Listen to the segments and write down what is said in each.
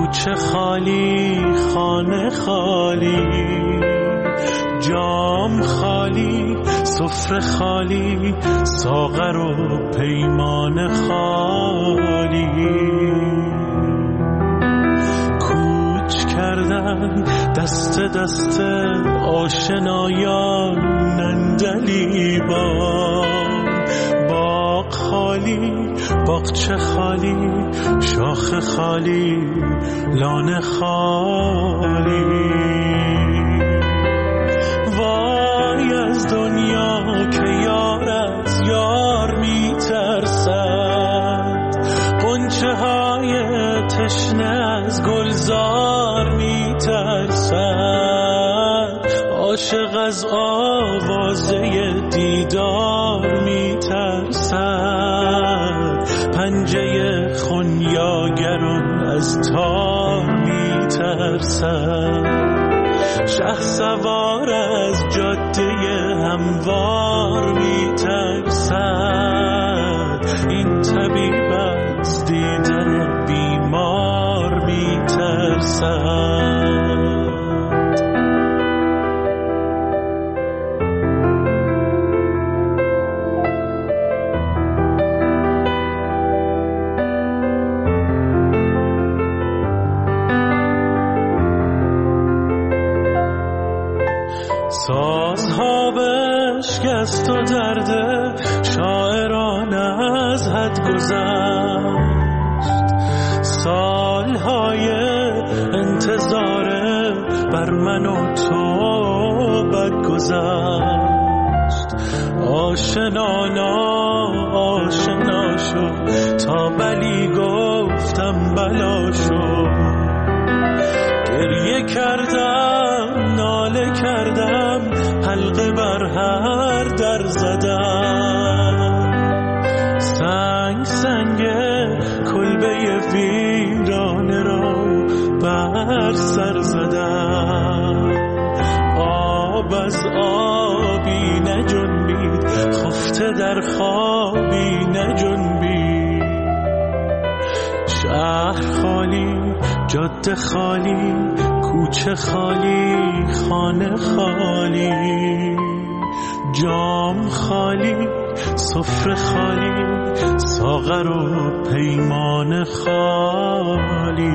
کوچه خالی، خانه خالی، جام خالی، سفره خالی، ساغر و پیمان خالی. کوچ کردن دست دست آشنایان نندلیبان. باغ خالی، باغچه خالی، شاخ خالی، لانه خالی. وای از دنیا که یار از یار می ترسد، غنچه های تشنه از گلزار می ترسد، عاشق از آوازه دیدار می ترسد، پنجه خونیاگران از تار می ترسد، شهسوار از جاده هموار می ترسد، این طبیب از دیدن بیمار می ترسد. سازها بشکست و درده شاعران از حد گذشت، سالهای انتظاره بر من و تو بگذشت. آشنا شد تا بلی گفتم بلا شد، گریه کردم ناله کردم حلقه بر هر در زدم، سنگ کلبه ویرانه را بر سر زدم. آب از آبی نجنبید، خفته در خوابی نجنبید، شهر خالی، جاده خالی، کوچه خالی، خانه خالی، جام خالی، سفره خالی، ساغر و پیمان خالی.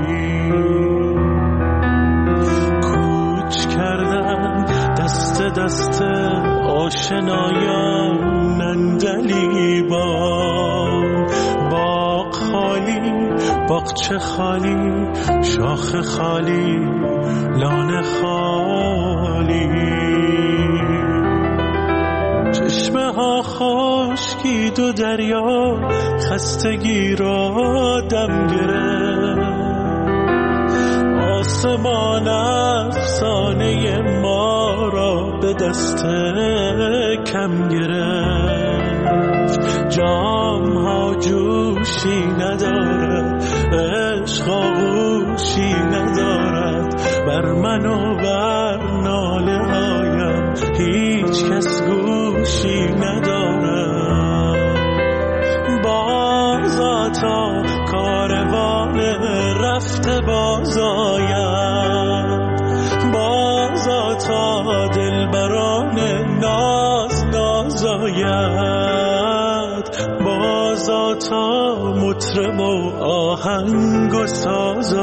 کوچ کردن دست دست آشنایان نندلیبان. باغ خالی، باغچه خالی، شاخ خالی، لانه خالی. چشمه ها خشکید و دریا خستگی را دم گرفت، آسمان افسانه ما را به دست کم گرفت. جام ها جوشی ندارد، عشق آغوشی ندارد، بر من و بر ناله هایم هیچ کس گوشی ندارد. بازا تا کاروان رفته باز آید، بازا تا دلبران ناز ناز آید، بازا تا مطرب و آهنگ و ساز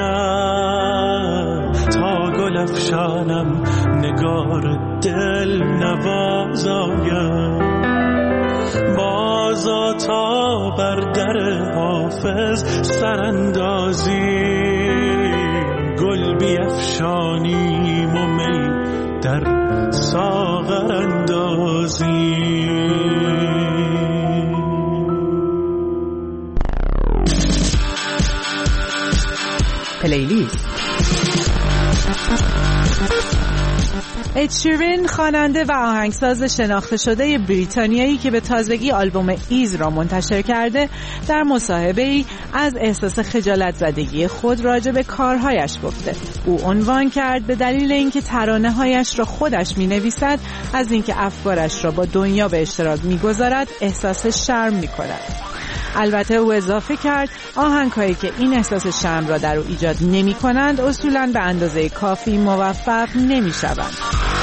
آید، تا گل افشانم نگار دل نواز آید، بازا تا بر در حافظ سراندازی، گل بیفشانیم و می در ساغر اندازی. پلیلیست. اد شیرین خواننده و آهنگساز شناخته شده بریتانیایی که به تازگی آلبوم ایز را منتشر کرده، در مصاحبه‌ای از احساس خجالت زدگی خود راجع به کارهایش گفته. او عنوان کرد به دلیل اینکه ترانه‌هایش را خودش می‌نویسد، از اینکه افکارش را با دنیا به اشتراک می‌گذارد احساس شرم می‌کند. البته او اضافه کرد آهنگ‌هایی که این احساس شرم را در او ایجاد نمی‌کنند اصولاً به اندازه کافی موفق نمی‌شوند.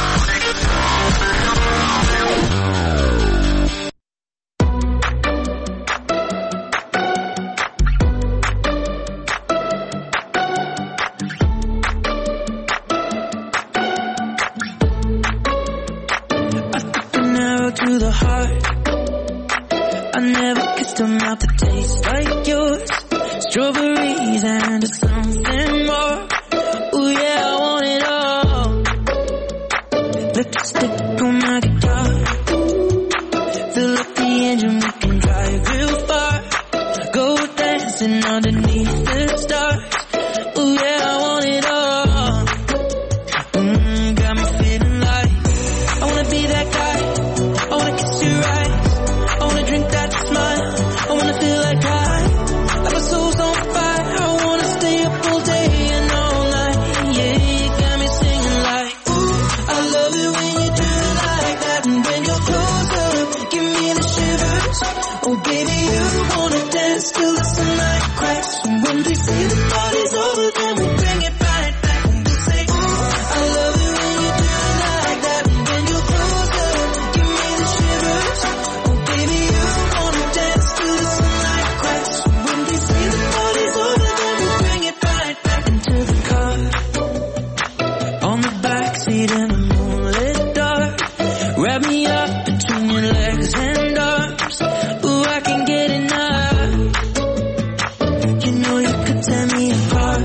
To the heart, I never kissed a mouth that tastes like yours. Strawberries and something more. Ooh yeah, I want it all. Lipstick on my guitar. Fill up the engine, we can drive real far. Go dancing underneath the stars. Ooh yeah, I want it all. Got me feeling like I wanna be that guy. I wanna kiss your eyes, I wanna drink that smile, I wanna feel like like my soul's on fire, I wanna stay up all day and all night, yeah, you got me singing like, ooh, I love it when you do it like that, and when you're closer, give me the shivers, oh baby, you wanna dance till the sunlight cracks, and when they say the party's over, then we bring it right back, and we say, ooh, I love it when you do it like that, and when you're closer, give me the shivers, oh baby, you wanna dance till the sunlight cracks, and when they say the party's over, then we bring it right back into the car, on the backseat in the moonlit dark, wrap me up between your legs and arms, ooh, I can get enough, you know you could tear me apart,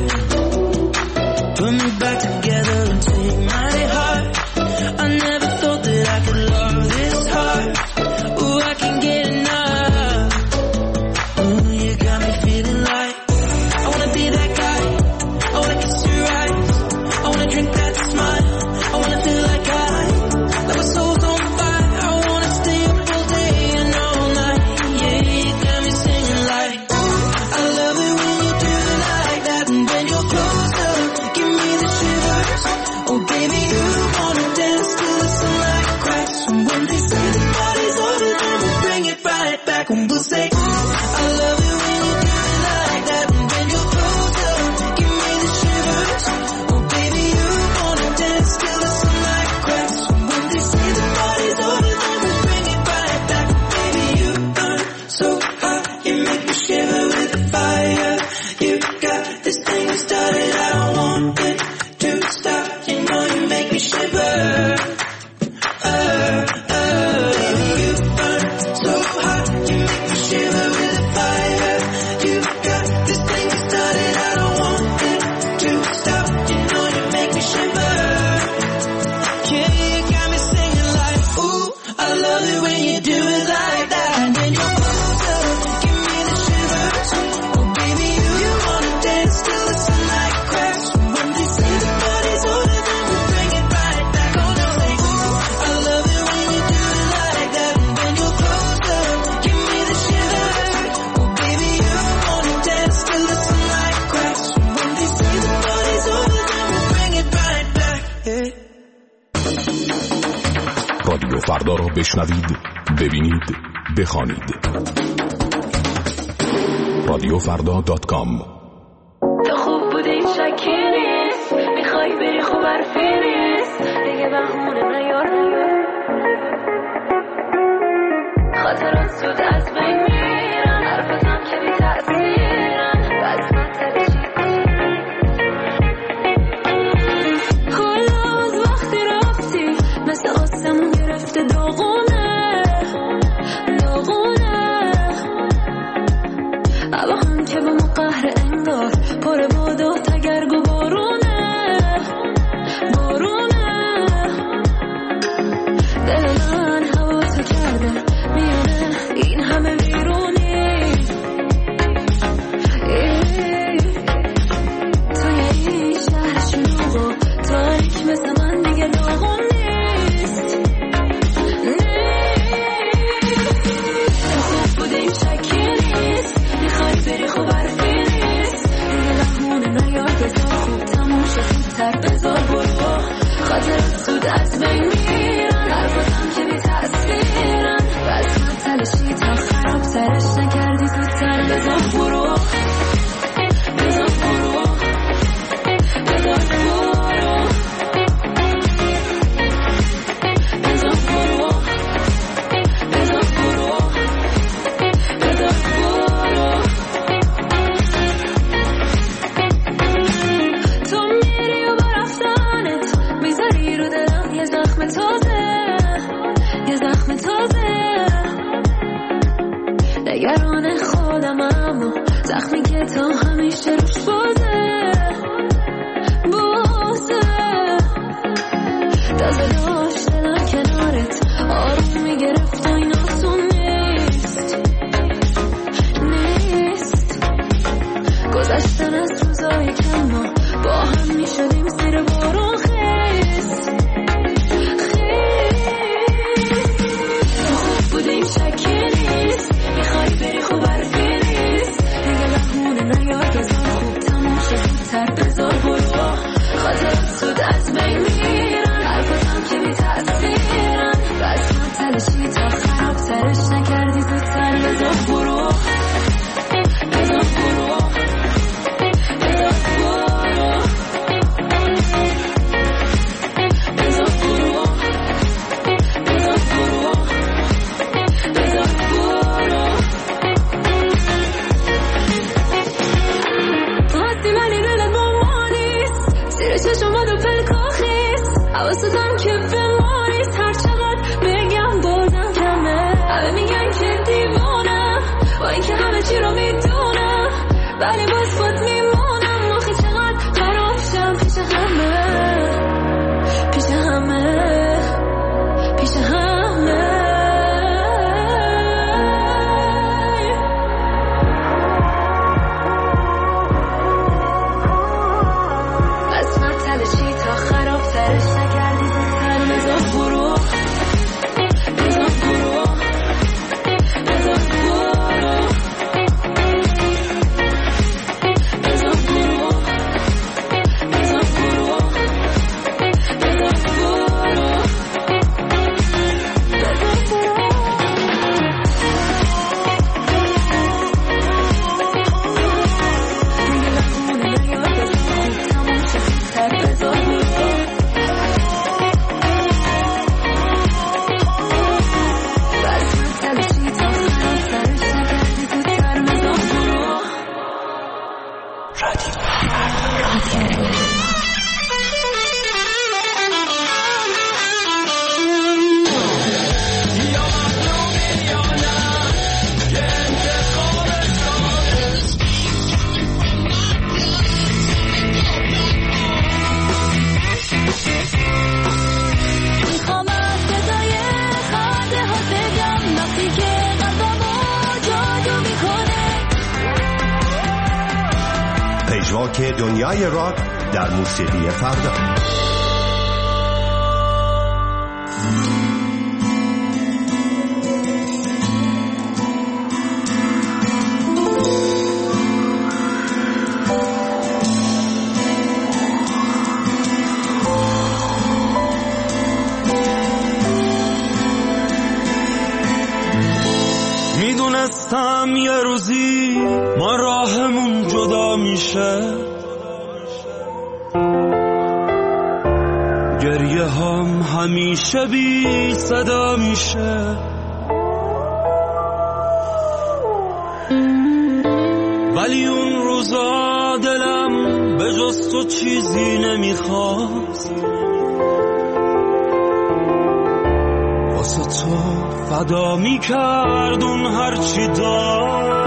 put me back together and take my heart, I never thought that I could love this hard, ooh, I can get enough, ooh, you got me feeling like, I wanna be that guy, I wanna kiss your eyes, I wanna drink that smile, I wanna feel like my soul's on fire, I wanna stay up all day and all night, yeah, you got me singing like, ooh, I love it when you do it like that, and when you're closer, give me the shivers, oh baby, you wanna dance till the sunlight cracks, and when they say the party's over, then we'll bring it right back, and we'll say, ooh, I love it when you do it like that, and when you're closer, give me the shivers, oh baby, you wanna dance till the sunlight cracks, and when they say the party's over, then we'll bring it right back, baby, you burn so hot, you make me shiver with the fire, you got this thing started, I don't want it to stop, you know you make me shiver, baby, you burn so hot, you make me shiver with the fire, you got this thing started, I don't want it to stop, you know you make me shiver, yeah, you got me singing like, ooh, I love it when you do it like that, and when you're closer, give me the shivers, oh baby, you wanna dance till the sunlight cracks, and when they say the party's over, then we'll bring it right back, oh no, say, ooh, I love it when you do it like that, and when you're closer, give me the shivers, oh baby, you wanna dance till the sunlight cracks, and when they say the party's over, then we'll bring it right back, yeah. رادیو فردا را بشنوید، ببینید، بخوانید. radiofrda.com. تو خوب بودی شکی نیست، میخوای بری خوب حرفی نیست، دیگه بهونه نیار، خاطرات زود از بین میرن، حرفتم که بی تأثیرن، بس منطقه چیزی کل از وقتی رفتی مثل آسمون گرفته داغونه هوا هم که با ما قهر انگار پر باد و تگرگ و بارونه دل من هوا تو کرده میونه این تازه نگران خودم اما زخمی که تا همیشه روش بازه تازه داشت دلم کنارت آروم میگرفت و این آسون نیست گذشتن از روزایی که ما با هم میشدیم زیر بارون خیست تو خوب بودیم شکی نیست میخوای بری خوب حرفی نیست دیگه بهمونه نیار بذار خوب تموم شد زودتر بذار برو خاطرات زود از بین میرن حرفاتم که بی تأثیرن بس من تلشی تا خراب ترش نکردی زودتر بذار برو بذار برو بذار برو بذار برو بذار برو بذار برو خواستی ولی دلت با ما نیست زیر چشمات و پلکا خیست حواستم که به ما نیست هر چقدر بگم بازم کمه همه میگن که دیوانم با این که همه چی رو میدونم ولی باز خود میمونم آخه چقدر خراب شم پیش همه پیش همه پیش همه بس من تلشی تا خراب ترش نکردی زودتر بذار برو بذار برو بذار برو بذار برو بذار برو بذار برو دیگه بهمونه نیار بذار خوب تموم شد زودتر بذار برو بس من تلشی تا خراب ترش نکردی زودتر بذار برو میخوام از صدای خنده ها بگم وقتی که قلبمو جادو میکنه پژواک دنیای راک در موسیقی فردا. میدونستم یه روزی ما راهمون جدا میشه گریه هم همیشه بی صدا میشه ولی اون روزا دلم به جز تو چیزی نمیخواست واسه تو فدا میکرد اون هرچی داشت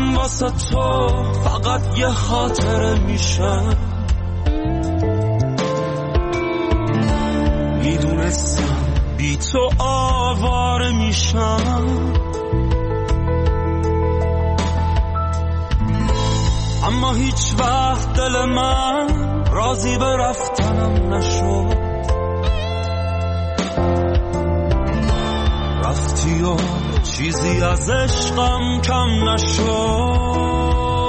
من واسه تو فقط یه خاطره میشم. میدونستم بی تو آواره میشم، اما هیچ وقت دل من راضی به رفتنم نشد. رفتی و چیزی از عشقم کم نشد.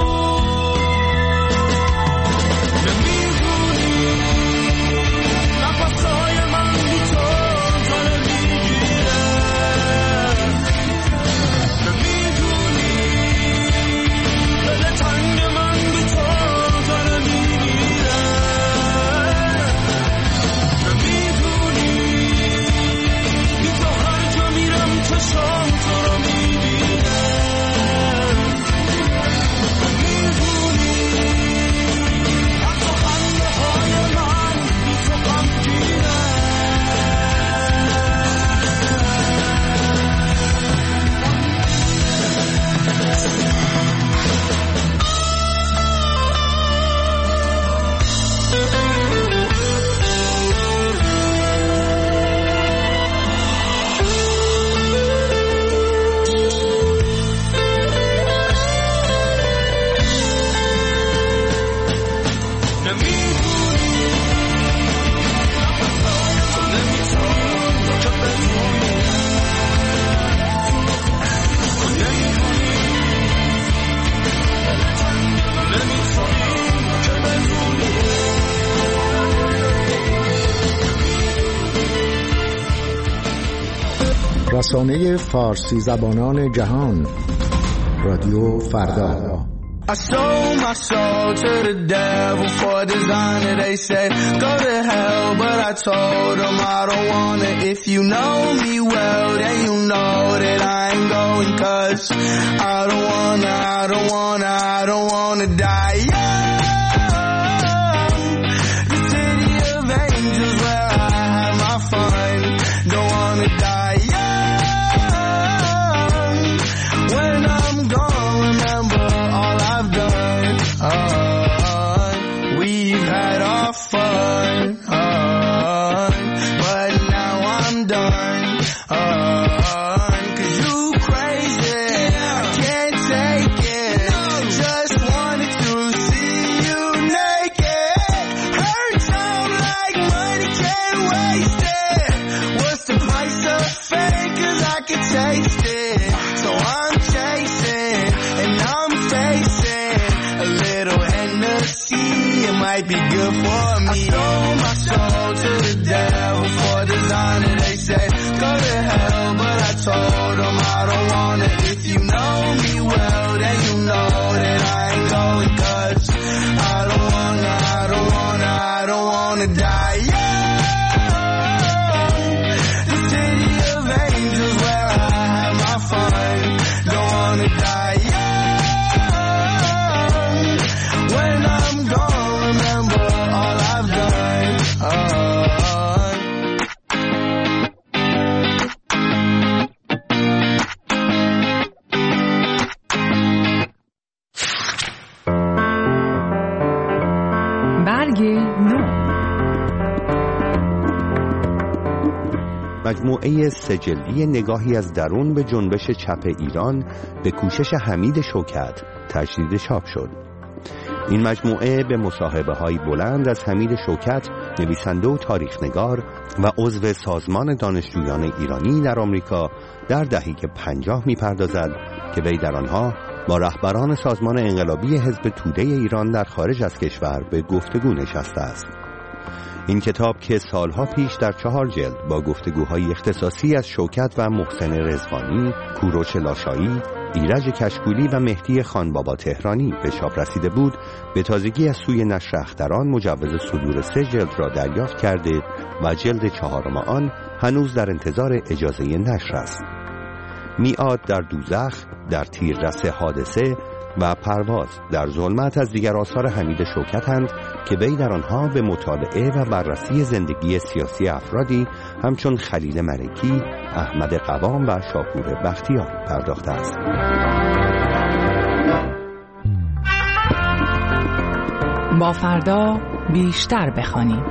رسانه فارسی زبانان جهان، رادیو فردا. I sold my soul to the devil for a designer. They said go to hell, but I told them I don't wanna. If you know me well, then you know that I ain't going, 'cause I don't wanna die young. The city of angels where I had my fun. Don't wanna die young. When I'm gone, remember all I've done. We've had our fun, but now I'm done. 'Cause you crazy, I can't take it. Just wanted to see you naked. Hurt sound like money, can't waste it. What's the price of fame? 'Cause I can taste it. So I'm chasing and I'm facing a little Hennessy. It might be good for me. I sold my soul to the devil for designer. They said go to hell, but I told them I don't wanna. If you know me well, then you know that I ain't going, 'cause I don't wanna die young. The city of angels where I had my fun. Don't wanna die young. When I'm gone, remember all I've done. برگ نو. مجموعه سه‌جلدی نگاهی از درون به جنبش چپ ایران به کوشش حمید شوکت تجدید چاپ شد. این مجموعه به مصاحبه‌های بلند از حمید شوکت، نویسنده و تاریخ‌نگار و عضو سازمان دانشجویان ایرانی در آمریکا در دهه 50 می‌پردازد که وی در آنها با رهبران سازمان انقلابی حزب توده ایران در خارج از کشور به گفتگو نشسته است. این کتاب که سالها پیش در 4 جلد با گفتگوهای اختصاصی از شوکت و محسن رضوانی، کوروش لاشایی، ایرج کشکولی و مهدی خانبابا تهرانی به چاپ رسیده بود، به تازگی از سوی نشر اختران مجوز صدور 3 جلد را دریافت کرده و جلد 4 آن هنوز در انتظار اجازه نشر است. میعاد در دوزخ، در تیررس حادثه و پرواز در ظلمت از دیگر آثار حمید شوکت‌اند که وی در آنها به مطالعه و بررسی زندگی سیاسی افرادی همچون خلیل ملکی، احمد قوام و شاپور بختیار پرداخته است. با فردا بیشتر بخوانیم.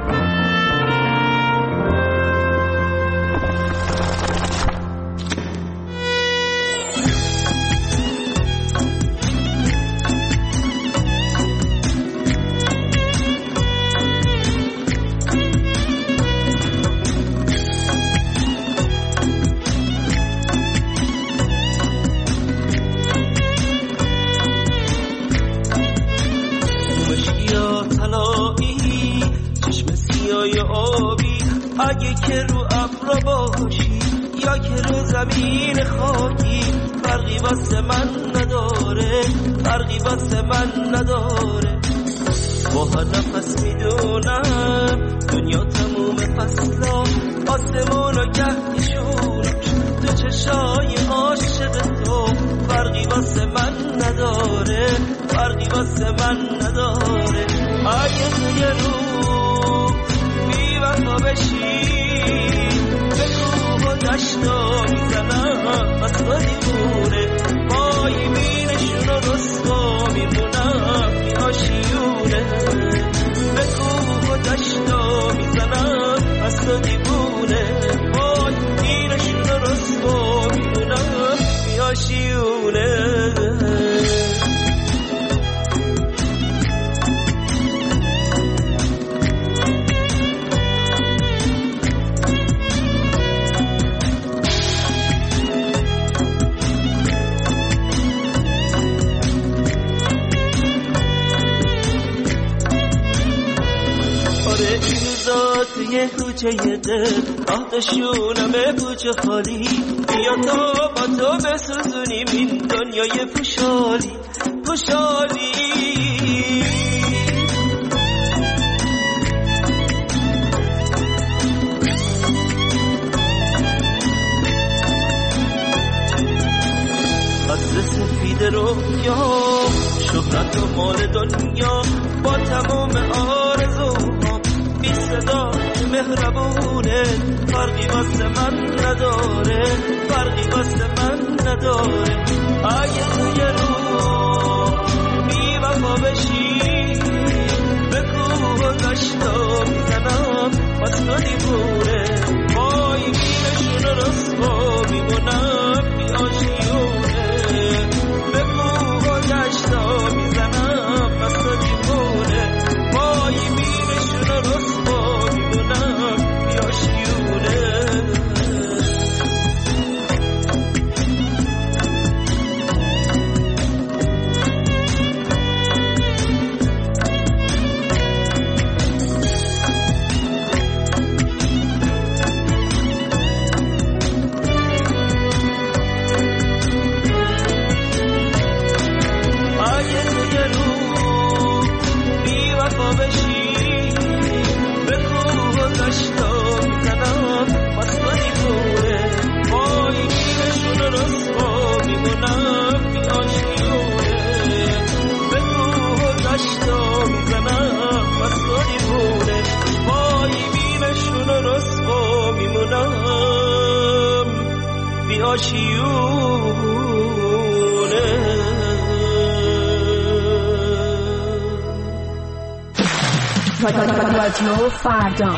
اگه که رو ابر باشی یا که رو زمین خاکی فرقی واسه من نداره، فرقی واسه من نداره. با هر نفس میدونم دنیا تموم فصلا آسمون و گهدیشونش تو چشای عاشق تو فرقی واسه من نداره، فرقی واسه من نداره. اگه توی رو بی وفا بشی به کوه و دشتا میزنم از تو دیوونه پای بینشون و رسوا میمونم بی آشیونه به کوه و دشتا میزنم از تو دیوونه پای بینشون و رسوا میمونم بی آشیونه. توی کوچه دل آتشونم بوچه خالی بیا تا با تو بسوزونیم این دنیای پوشالی پوشالی. قدر سفید رویا شهرت و مال دنیا با تمام آرزوها بی صدا مهربونه فرقی واسه من نداره، فرقی واسه من نداره. اگه توی رو بی وفا بشی به کوه و دشتا میزنم از تو دیوونه پای بینشون و رسوا میمونم بی آشیونه به کوه و دشتا میزنم از تو دیوونه پای بینشون و رسوا میمونم بی آشیونه. رادیو فردا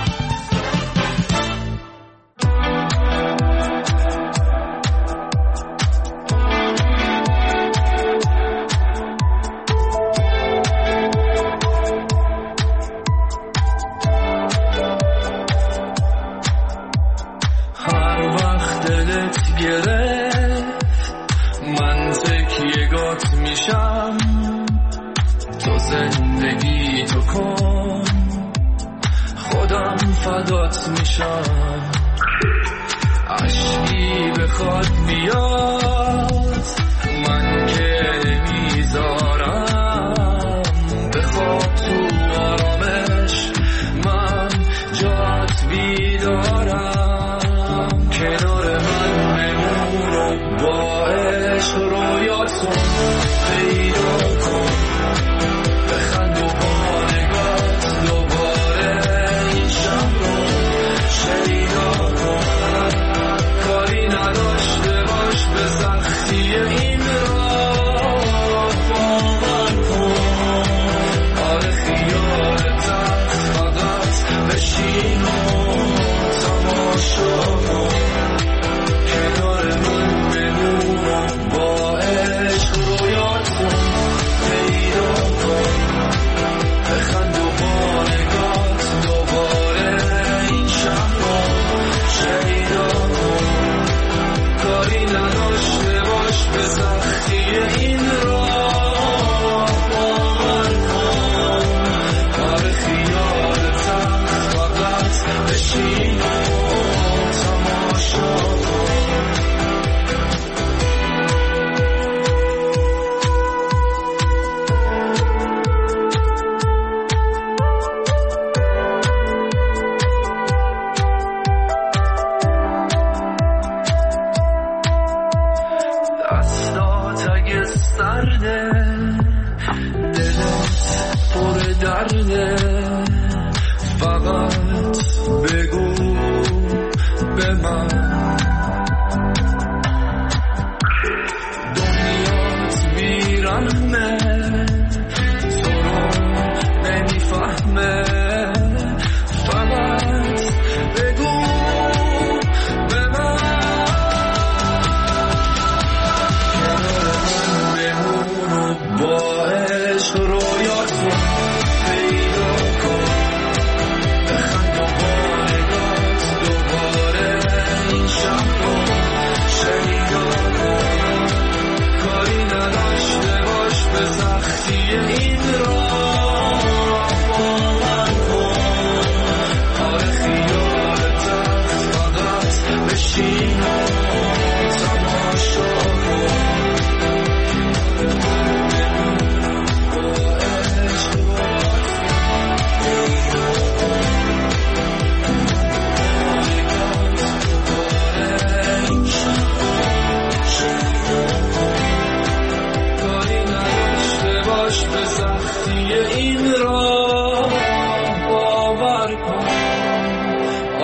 کاری نداشته باش بزن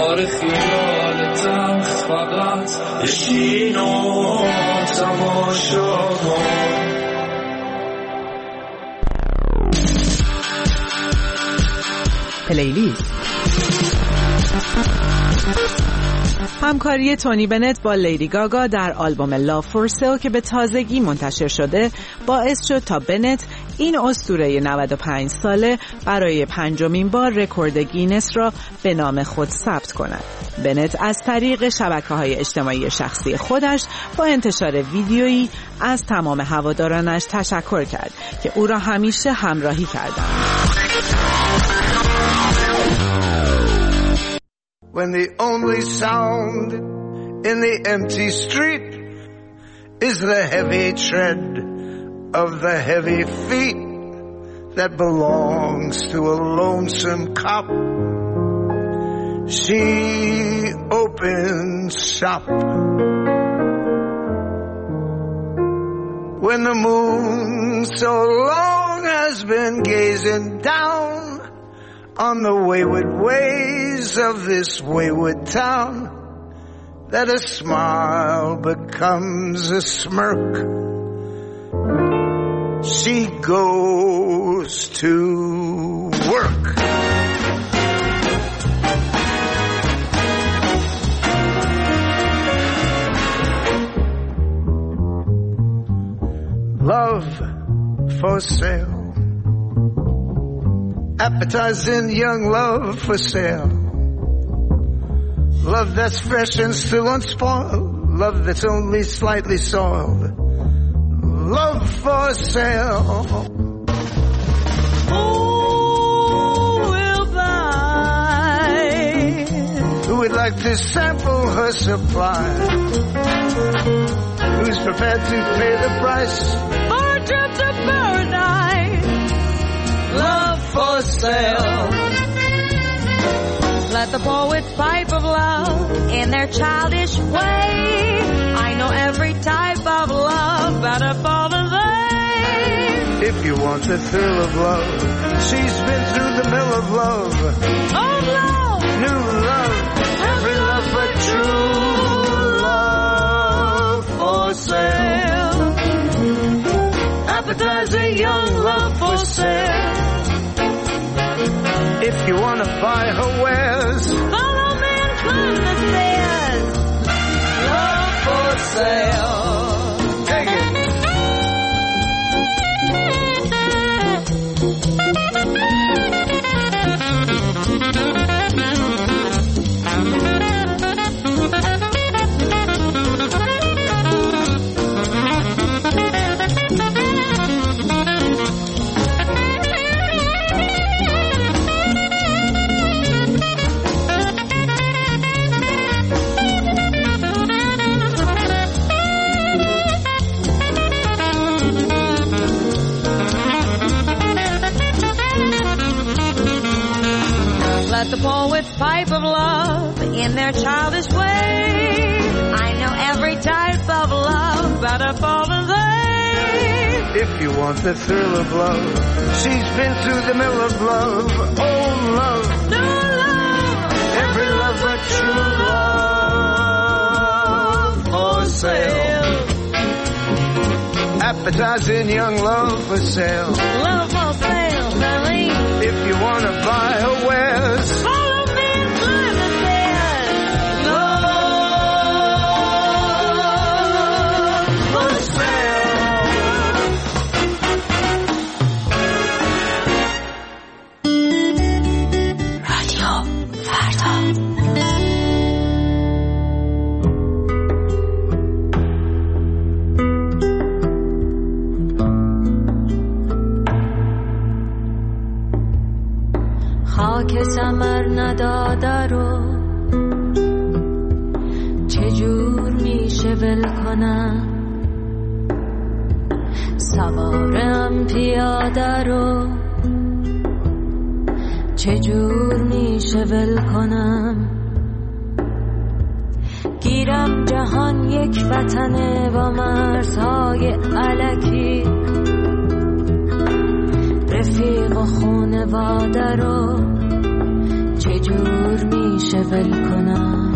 کار خیالتم فقط بشین و تماشا کن. پلیلیست. همکاری تونی بنت با لیدی گاگا در آلبوم لاو فور سیل که به تازگی منتشر شده باعث شد تا بنت این اسطوره 95 ساله برای 5مین بار رکورد گینس را به نام خود ثبت کند. بنت از طریق شبکه‌های اجتماعی شخصی خودش با انتشار ویدیویی از تمام هوادارانش تشکر کرد که او را همیشه همراهی کردند. When the only sound in the empty street is the heavy tread of the heavy feet that belongs to a lonesome cop, she opens shop. When the moon so long has been gazing down on the wayward ways of this wayward town, that a smile becomes a smirk, she goes to work. Love for sale, appetizing young love for sale. Love that's fresh and still unspoiled, love that's only slightly soiled. Love for sale. Who will buy? Who would like to sample her supply? Who's prepared to pay the price for a trip to paradise? Love for sale. Let the poets pipe of love in their childish way. I know every type of love better far than they. If you want the thrill of love, she's been through the mill of love. Old love, new love, every love but true love for sale. Appetizing young love for sale. If you want to buy her wares, follow me and climb the stairs. Love for sale. Take it. Let the poets pipe of love in their childish way. I know every type of love better far than they. If you want the thrill of love, she's been through the mill of love. Old love, new love, every love but true love for sale. Appetizing young love for sale. Love for sale, darling. If you want to buy her wares, follow me and climb the stairs. Love for sale. رادیو فردا. خاک ثمر نداده رو چجور میشه ول کنم؟ سوارم پیاده رو چجور میشه ول کنم؟ گیرم جهان یک وطنه با مرزهای الکی، رفیق و خونواده رو چجور میشه ول کنم؟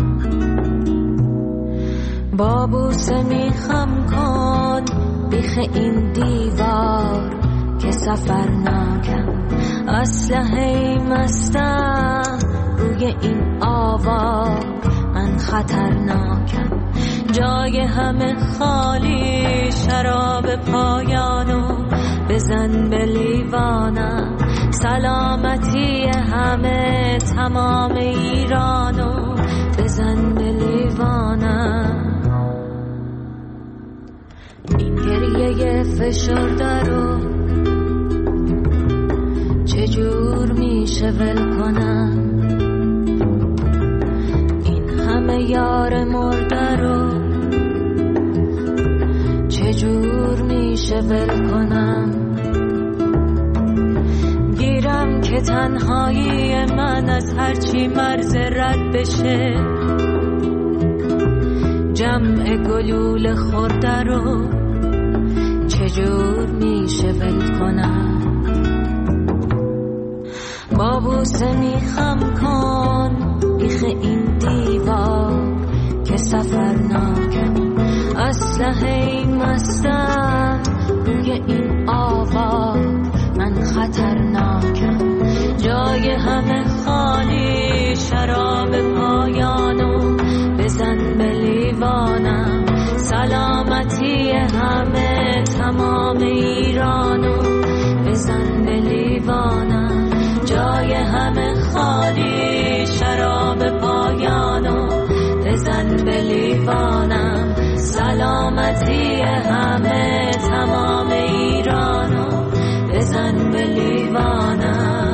با بوسه میخم کن بیخ این دیوار که سفرناکم، اسلحه مستم روی این آوار، من خطرناکم. جای همه خالی، شراب پایانو بزن به لیوانم، سلامتی همه تمام ایرانو بزن به لیوانم. این گریه فشرده رو چجور میشه ول کنم؟ این همه یار مرده رو چجور میشه ول کنم؟ گیرم که تنهایی من از هرچی مرز رد بشه، جمع گلوله خورده رو چجور میشه ول کنم؟ با بوسه میخم کن بیخ این دیوار که سفرناکم، اسلحه مستم روی این آوار، من خطرناکم. جای همه خالی، شراب پایانو بزن به لیوانم، سلامتی همه تمام ایرانو بزن به لیوانم. جای همه خالی، شراب پایانو بزن به لیوانم، سلامتی همه تمام ایرانو بزن به لیوانم.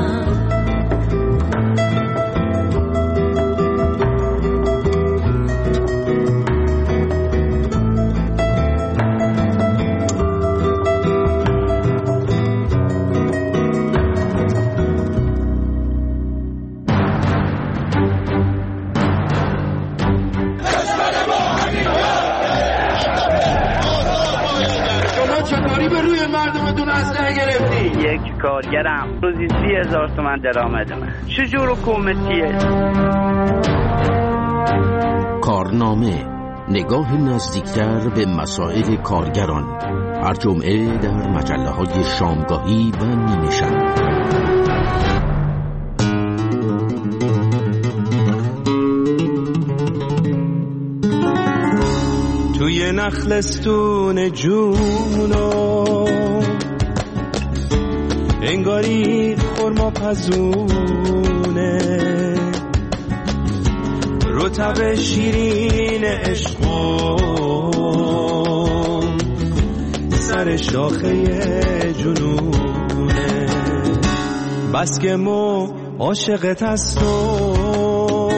یک کارگرم روزی 30,000 تومان درآمد من. چجور حکومتیه؟ کارنامه، نگاه نزدیکتر به مسائل کارگران، هر جمعه در مجله‌های شامگاهی و نیمه شب. توی نخلستون جونو انگاری خرما پزونه، رطب شیرین عشقم سر شاخه جنونه. بس که مو عاشقت هستم،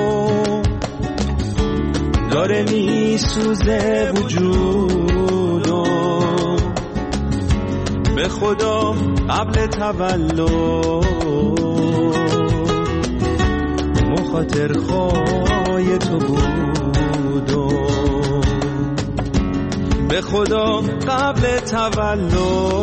داره میسوزه وجودم، به خدا قبل تولد مخاطر خواهی تو بودم، به خدا قبل تولد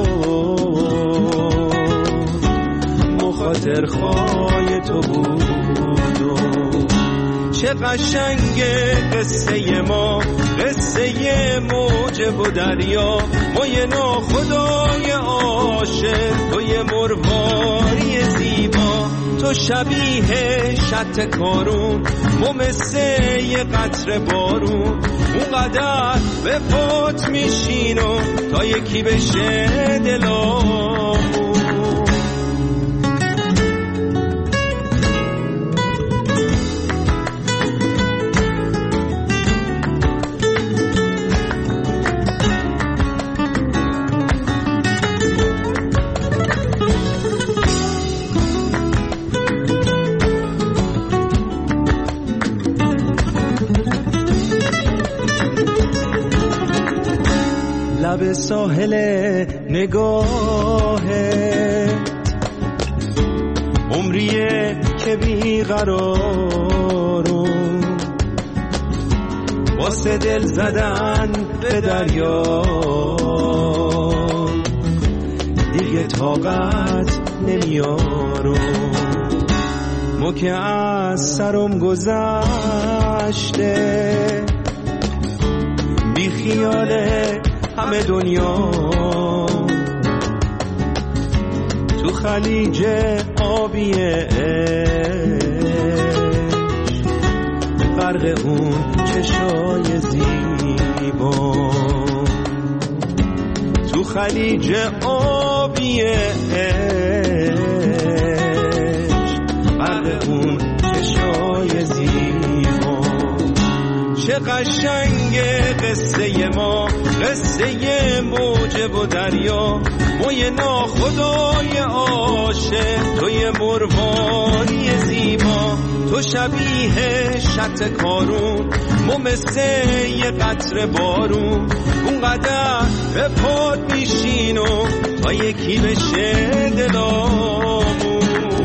مخاطر خواهی تو بودم. چه قشنگه قصه ما، قصه موج و دریا، ما یه ناخدای عاشق، تو یه مرواری زیبا، تو شبیه شط کارون، ما مثل یه قطره بارون، اونقدر به پات میشینم تا یکی بشه دلامون. لب ساحل نگاهت عمریه که بیقرارم، واسه دل زدن به دریا دیگه طاقت نمیارم. مو که از سرم گذشته، بی خیال همه دنیا، تو خلیج آبی غرق اون چشای زیبا، تو خلیج آبی غرق اون چشای زیبا. چه قشنگه قصه ما، قصه موج و دریا، موی ناخدای عاشق، توی مرواری زیبا، تو شبیه شط کارون، مو مثل یه قطره بارون، اون قدر به پاد میشین و تا یکی بشه دلامون.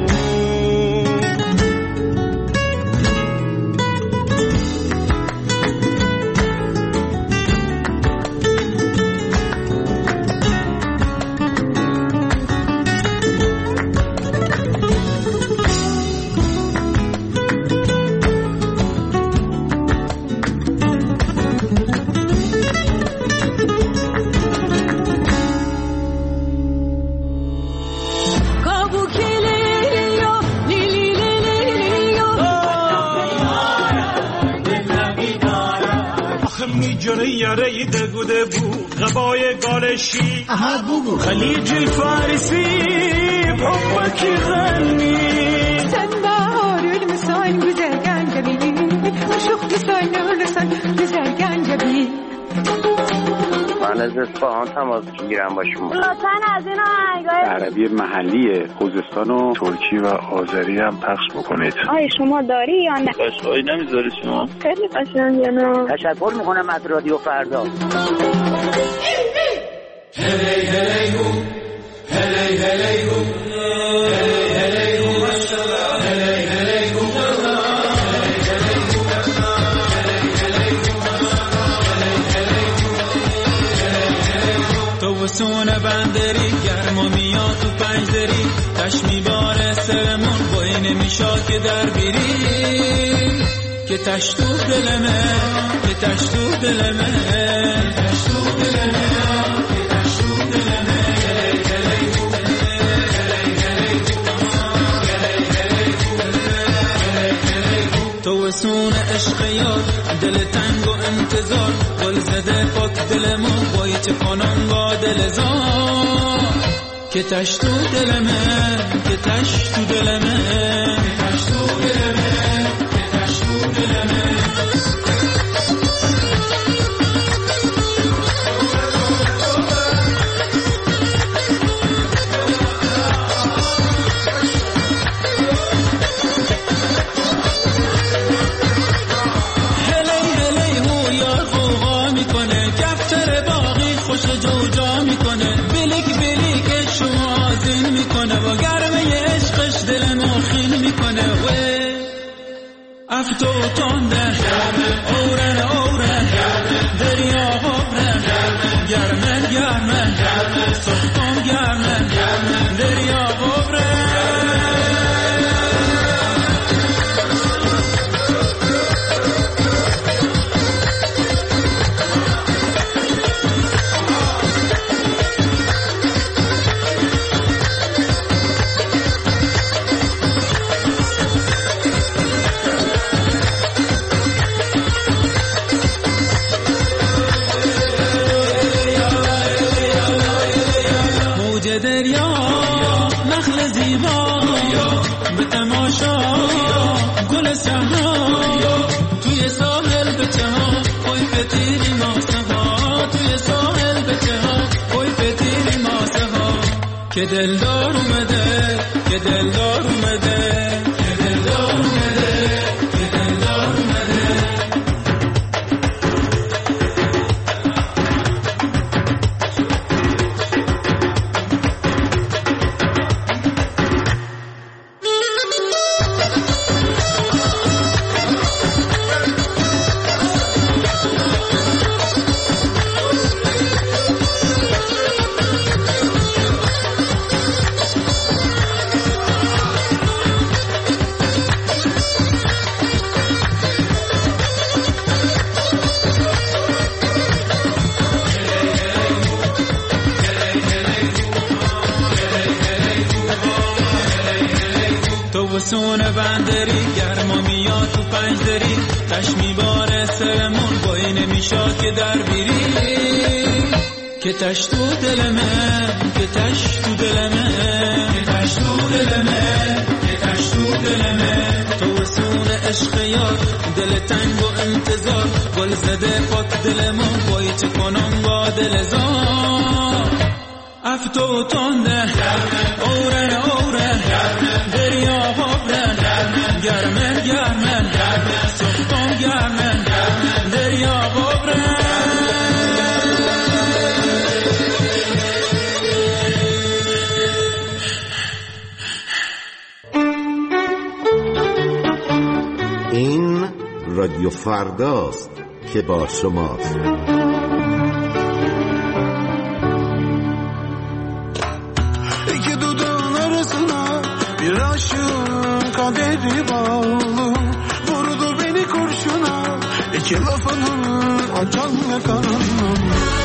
یاره دگوده بود غبای گالشی خلیج الفارسی بحبك يغني سنبار المسان بزرگان جبیلی وشوخ بسان ورسان بزرگان جبیلی. من از اصفهان تماس میگیرم با شما. لطفاً از این آهنگای عربی محلی خوزستان و ترکی و آذری هم پخش بکنید. آیا شما داری یا نه؟ قشقایی نمیذاری شما؟ خیلی قشنگه نه. تشکر میکنم از رادیو فردا. هلی هلی هو هلی هلی هو هلی هلی هو هلی هلی هو تو وسونه بندری گرم و میاد تو پنجدری تش میباره سرمون بایی نمیشاد که در بیری که تش تو دلمه که تش تو دلمه تش تو دلمه که تش تو دلمه هلی هلی هو هلی هلی هو تو وسونه عشق یاد دل تنگ و انتظار گل زده پاک دلمون بایی چه کنم با دل زار که تش تو دلمه که تش تو دلمه که تش تو دلمه که تش تو دلمه. افتو تنده اورن اورن دریا غبرن گرمن گرمن سختم گرمن دریا غبرن که دلدار اومده که دلدار اومده که دلدار اومده که دلدار اومده. سونه بندری گرما میاد تو پنجدری تش میباره سرمون بایی نمیشاد که در بیری که تش تو دلمه که تش تو دلمه که تش تو دلمه که تش تو دلمه تو سونه عشق یار دل تنگ و انتظار گل زده پاک دلمون بایی چه کنم با دل زار افتو تنده اوره اوره دریا ببرن گرمه گرمه سفتم گرمه دریا ببرن این رادیو فرداست که با شماست. Bir aşığın kaderi bağlı vurdu beni kurşuna iki lafının açan yakanım.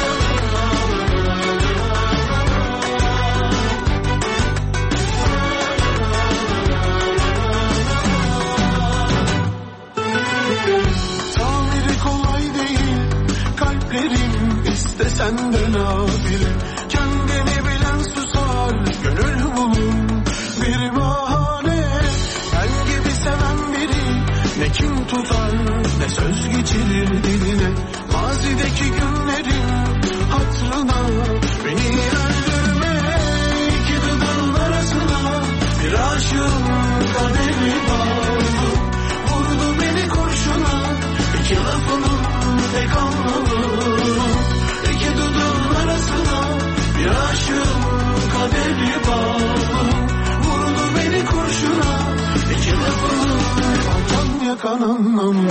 Tamiri kolay değil kalplerim istesen de nadir kendini bilen susar gönül bulur. Bir bahane sen gibi seven biri ne kim tutar ne söz geçirir diline mazideki günlerin hatırına beni öldürme iki dudağın arasına bir aşığın kaderi bağlı vurdu beni kurşuna iki lafının tek anlamı iki dudağın arasına bir aşığın kaderi bağlı beni kurşuna iki lafını atan yakan anlamı.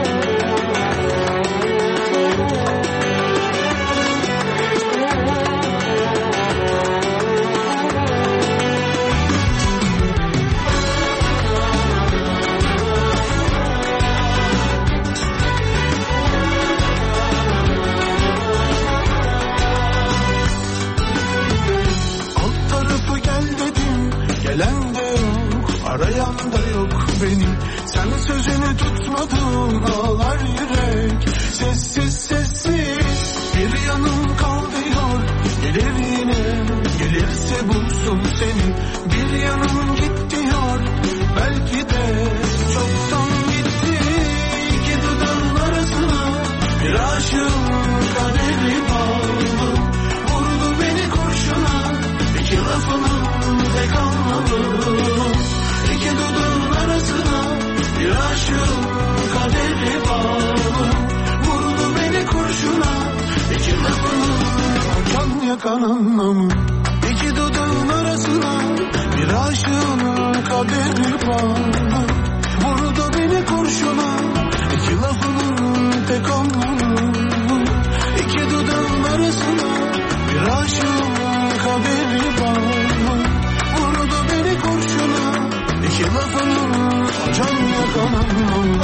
Alt tarafı gel dedim gelen de yok arayan da yok beni sen sözünü tutmadın ağlar yürek sessiz sessiz bir yanım kal diyor gelir yine gelirse bulsun seni bir yanım git diyor belki de çoktan gitti iki dudağın arasına bir aşığın kaderi bağlı vurdu beni kurşuna iki lafının tek anlamı iki dudağın arasına bir aşığın kaderi bağlı vurdu beni kurşuna iki lafının can yakan anlamı iki dudağın arasına bir aşığın kaderi bağlı vurdu beni kurşuna iki lafının tek anlamı iki dudağın arasına bir aşığın kaderi bağlı vurdu beni kurşuna iki lafının can yakan anlamı.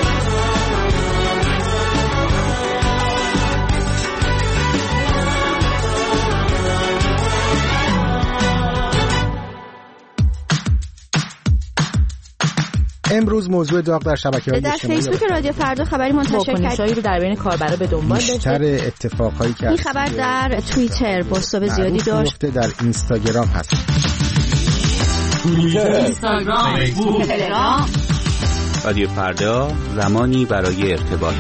امروز موضوع داغ در شبکه‌های اجتماعی در فیسبوک رادیو فردا خبری منتشر کرد رو در بین کاربرا به دنبال داشت. بیشتر اتفاقایی که این خبر در توییتر پست‌های زیادی داشت. در اینستاگرام هست. اینستاگرام، فیسبوک، تلگرام. رادیو فردا زمانی برای ارتباط.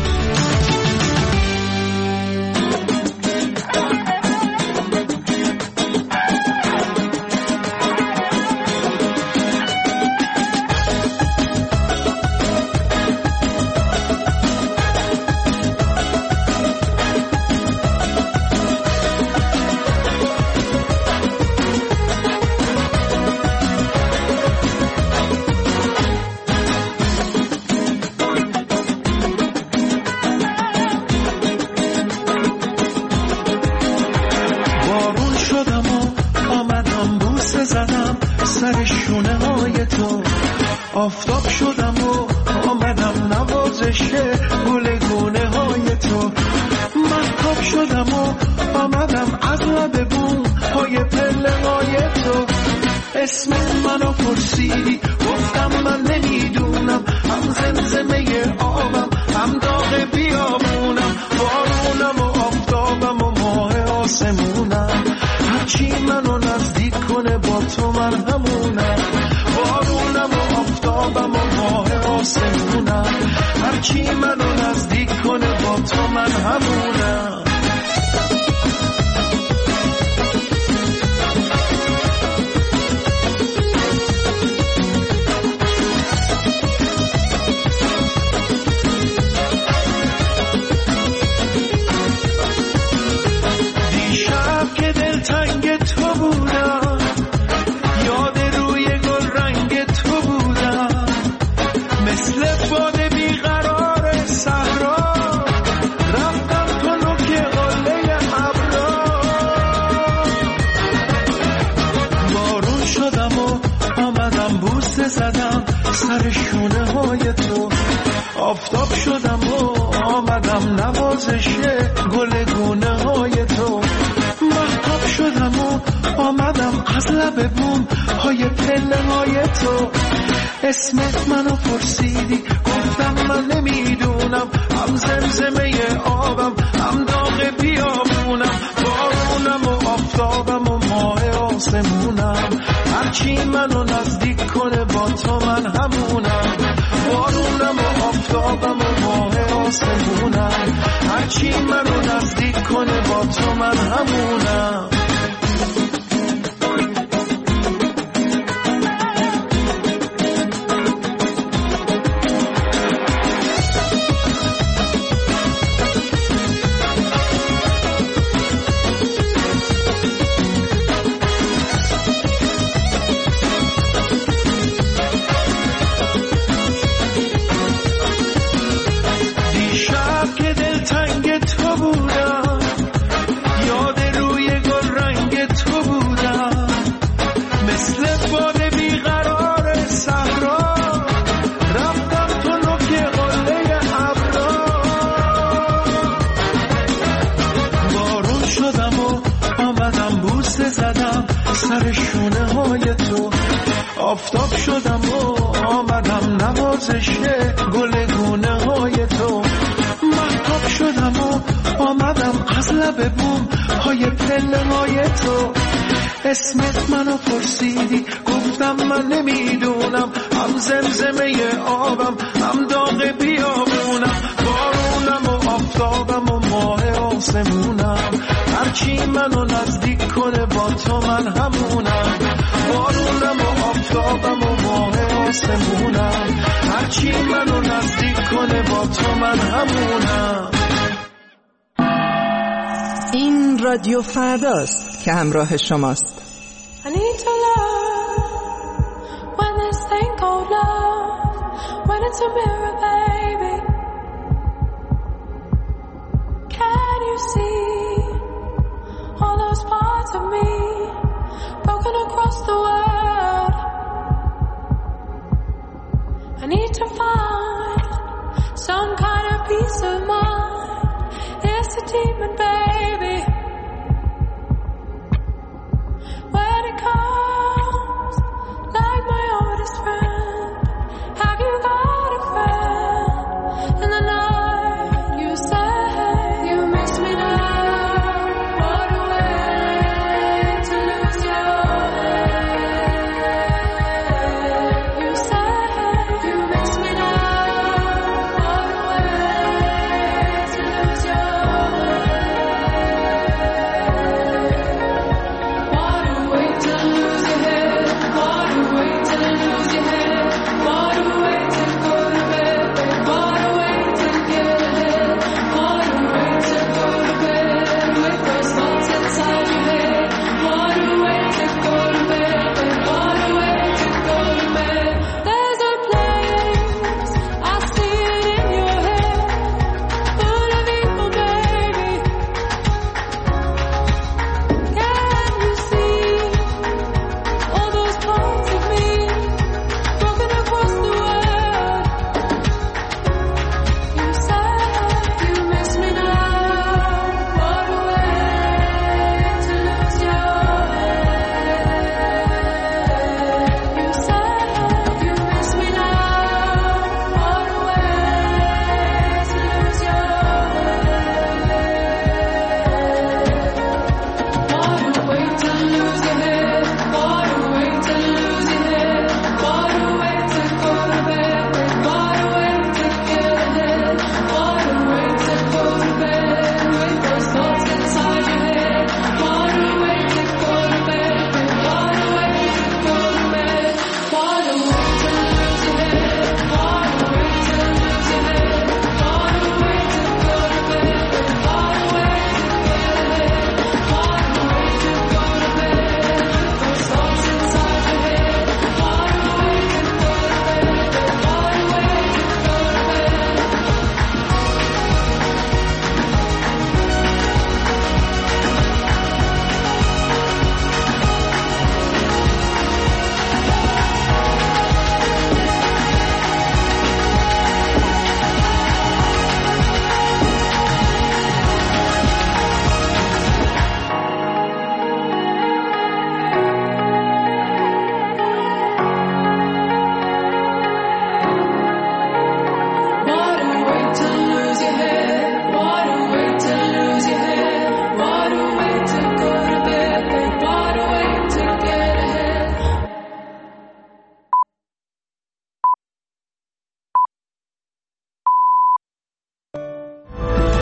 آفتاب شدم و آمدم نوازش گلگونه های تو مهتاب شدم و آمدم از لب بوم های پله های تو اسم منو پرسیدی گفتم هم زمزمه آبم هم داغ بیابونم بارونم و آفتابم و ماه آسمونم هرچی منو نزدیک کنه با تو من همونم بارونم و آفتابم و ماه آسمونم هرچی منو نزدیک کنه با تو من همونم تنگ تو بودم یاد روی گل رنگ تو بودم مثل باد بیقرار صحرا رفتم تو نوک قله ابرا بارون شدم و آمدم بوسه زدم سر شونه های تو آفتاب شدم و آمدم نوازش گل گونه های تو محتاب شدم و آمدم از لب بوم های پله های تو اسمت منو پرسیدی گفتم من نمیدونم هم زمزمه آبم هم داغ بیابونم بارونم و آفتابم و ماه آسمونم هرچی منو نزدیک کنه با تو من همونم بارونم و آفتابم و ماه آسمونم هرچی منو نزدیک کنه با تو من همونم سر شونه های تو آفتاب شدم و آمدم نوازش گل گونه های تو محتاب شدم و آمدم از لب بوم های پله های تو اسمت منو پرسیدی گفتم من نمیدونم هم زمزمه آبم هم داغ بیابونم بارونم و آفتابم و ماه آسمونم هرچی منو نزدیک کنه با تو من همونم بارونم و آفتابم و ماه آسمونم هرچی منو نزدیک کنه با تو من همونم. این رادیو فرداست که همراه شماست. I need to love when this thing called love, when it's a mirror, baby. Can you see all those parts of me?